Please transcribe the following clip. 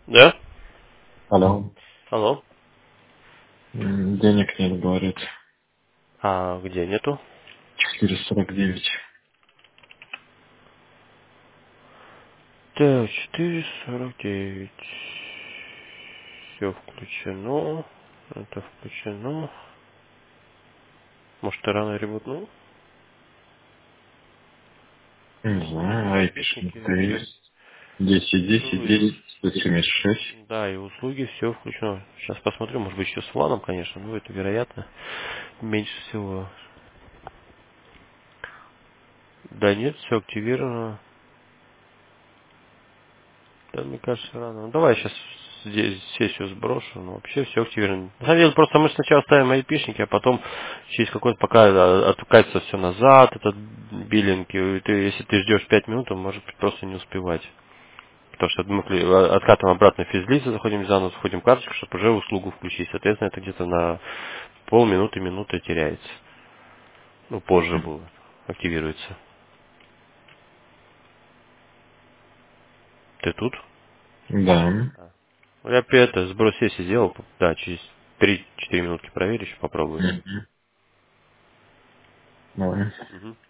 Да? Алло. Алло. Денег нет, говорит. А где нету? 449. Так, 449. Все включено. Это включено. Может, ты рано ребутнул? Не знаю, Айпишники айпишник-то вообще. есть. 10, 10, Ну, 10, 176. да, и услуги все включено. Сейчас посмотрю, может быть, еще с ваном, конечно, но это вероятно. Меньше всего. Да нет, все активировано. Да, мне кажется, рано. Ну, давай я сейчас здесь сессию сброшу, но вообще все активировано. На самом деле, просто мы сначала ставим айпишники, а потом через какой-то пока откатится все назад, этот биллинг, и ты, если ты ждешь 5 минут, то может просто не успевать. Потому что мы откатываем обратно физлицы, заходим заново, входим в карточку, чтобы уже услугу включить. Соответственно, это где-то на полминуты, минуты теряется. Ну, позже будет, активируется. Ты тут? Да. Я это, сброс сессии сделал, да, через 3-4 минутки проверишь, попробуй. Мгм. Давай. Мгм.